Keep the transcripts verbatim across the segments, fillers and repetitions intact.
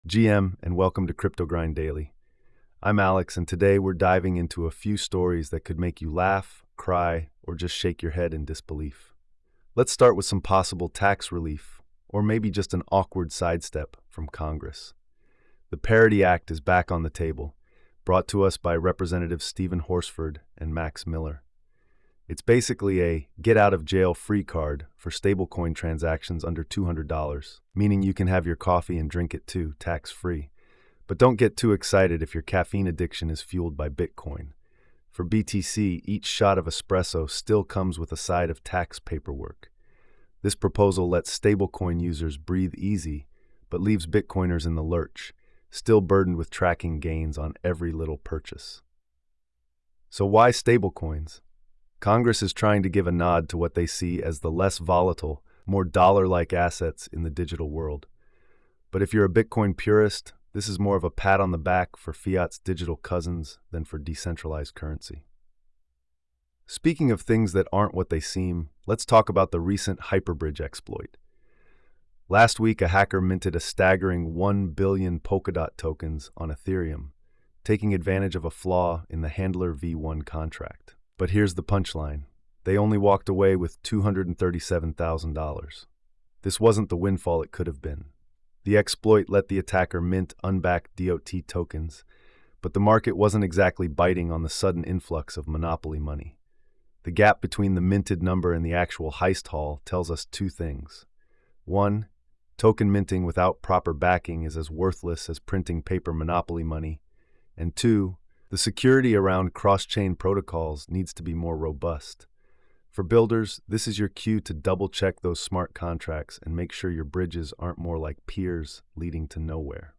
G M, and welcome to Crypto Grind Daily. I'm Alex, and today we're diving into a few stories that could make you laugh, cry, or just shake your head in disbelief. Let's start with some possible tax relief, or maybe just an awkward sidestep from Congress. The Parity Act is back on the table, brought to us by Representatives Stephen Horsford and Max Miller. It's basically a get-out-of-jail-free card for stablecoin transactions under two hundred dollars, meaning you can have your coffee and drink it too, tax-free. But don't get too excited if your caffeine addiction is fueled by Bitcoin. For B T C, each shot of espresso still comes with a side of tax paperwork. This proposal lets stablecoin users breathe easy, but leaves Bitcoiners in the lurch, still burdened with tracking gains on every little purchase. So why stablecoins? Congress is trying to give a nod to what they see as the less volatile, more dollar-like assets in the digital world. But if you're a Bitcoin purist, this is more of a pat on the back for fiat's digital cousins than for decentralized currency. Speaking of things that aren't what they seem, let's talk about the recent Hyperbridge exploit. Last week, a hacker minted a staggering one billion Polkadot tokens on Ethereum, taking advantage of a flaw in the Handler V one contract. But here's the punchline. They only walked away with two hundred thirty-seven thousand dollars. This wasn't the windfall it could have been. The exploit let the attacker mint unbacked D O T tokens, but the market wasn't exactly biting on the sudden influx of monopoly money. The gap between the minted number and the actual heist haul tells us two things. One, token minting without proper backing is as worthless as printing paper monopoly money. And two, the security around cross-chain protocols needs to be more robust. For builders, this is your cue to double-check those smart contracts and make sure your bridges aren't more like piers leading to nowhere.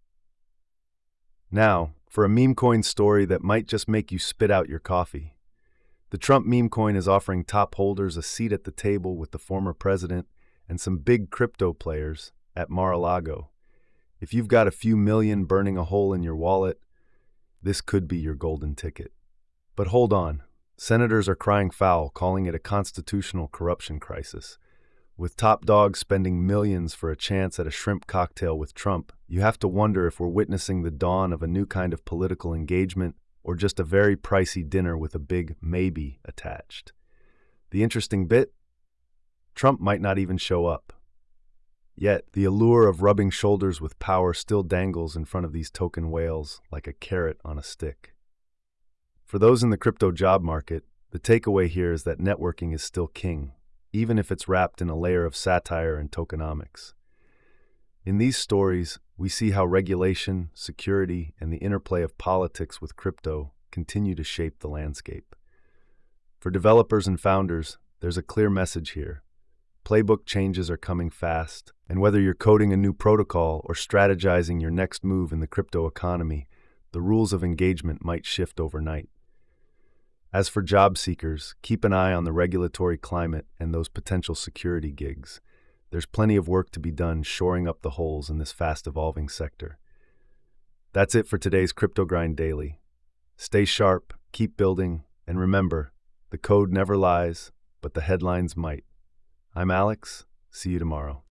Now, for a meme coin story that might just make you spit out your coffee. The Trump meme coin is offering top holders a seat at the table with the former president and some big crypto players at Mar-a-Lago. If you've got a few million burning a hole in your wallet, this could be your golden ticket. But hold on. Senators are crying foul, calling it a constitutional corruption crisis. With top dogs spending millions for a chance at a shrimp cocktail with Trump, you have to wonder if we're witnessing the dawn of a new kind of political engagement or just a very pricey dinner with a big maybe attached. The interesting bit? Trump might not even show up. Yet, the allure of rubbing shoulders with power still dangles in front of these token whales like a carrot on a stick. For those in the crypto job market, the takeaway here is that networking is still king, even if it's wrapped in a layer of satire and tokenomics. In these stories, we see how regulation, security, and the interplay of politics with crypto continue to shape the landscape. For developers and founders, there's a clear message here. Playbook changes are coming fast, and whether you're coding a new protocol or strategizing your next move in the crypto economy, the rules of engagement might shift overnight. As for job seekers, keep an eye on the regulatory climate and those potential security gigs. There's plenty of work to be done shoring up the holes in this fast-evolving sector. That's it for today's Crypto Grind Daily. Stay sharp, keep building, and remember, the code never lies, but the headlines might. I'm Alex. See you tomorrow.